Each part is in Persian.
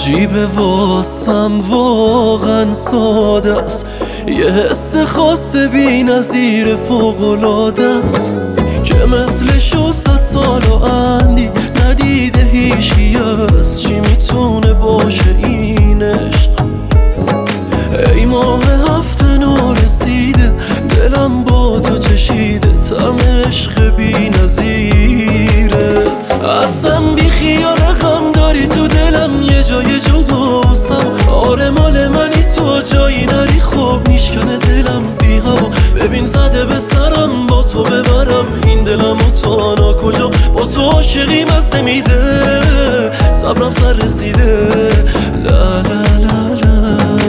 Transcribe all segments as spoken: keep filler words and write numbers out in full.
عجیبه واسم واقعا ساده است، یه حس خاص بی نظیر فوق‌العاده است که مثلشو صد سال و اندی ندیده هیچکی است. چی میتونه باشه این عشق؟ ای ماه هفته نو رسیده، دلم با تو چشیده طعم عشق بی نظیرت. اصلا بی خیال غم داری تو دلم، یه جای جداسم. آره مال منی تو جایی نری، خوب میشکنه دلم بی هوا. ببین زده به سرم با تو ببرم این دلم و تانا کجا. با تو عاشقی مزه میده، صبرم سر رسیده. لا لا لا لا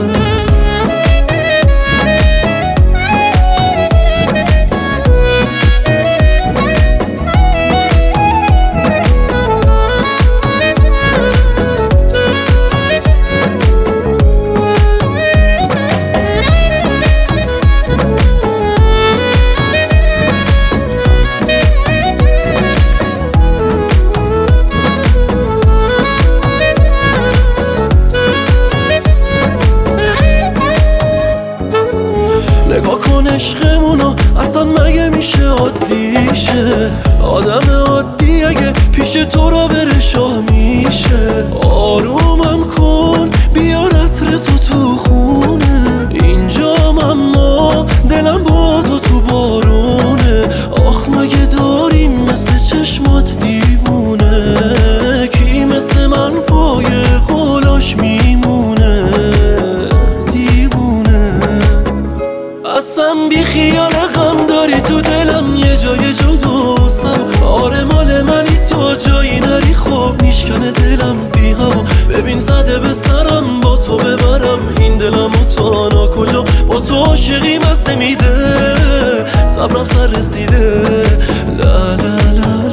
نگاه کن عشقمونو، اصلا مگه میشه عادیشه؟ آدم عادی اگه پیش تو را بره شاه میشه. آرومم کن بیا عطر تو تو خونه اینجام، اما دلم با تو تو بارونه. آخ مگه داریم مثل چشمات دیوونه؟ کی مثل من پای قولاش میمونه دیوونه؟ اصلا بی خیال غم داری تو دلم، یه جای جداسم. آره مال منی تو جایی نری، خوب میشکنه دلم بی هوا. ببین زده به سرم با تو ببرم این دلم و تانا کجا. با تو عاشقی مزه میده، صبرم سر رسیده. لا لا لا